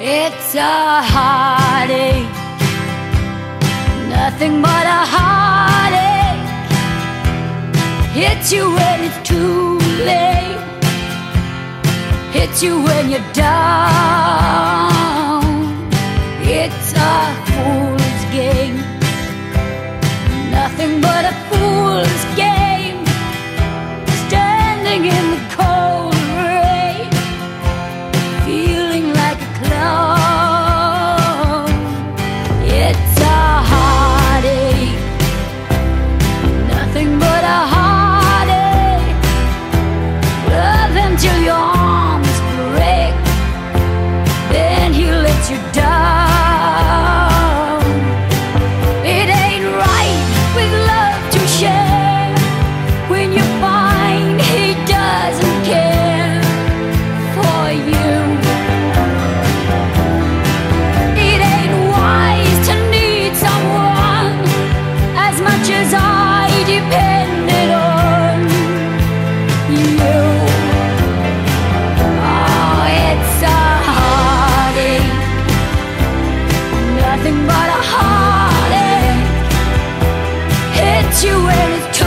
It's a heartache, nothing but a heartache. Hits you when it's too late, hits you when you're down. It's a fool's game, nothing but a fool's game. Standing in the cold rain, feeling like a clown. It's a heartache, nothing but a heartache. Love him till your arms break, then he lets you down. It ain't right with love to share when you find he doesn't care for you. It ain't wise to need someone as much as I depended on you. Oh, it's a heartache, nothing but a heartache. Hits you when it's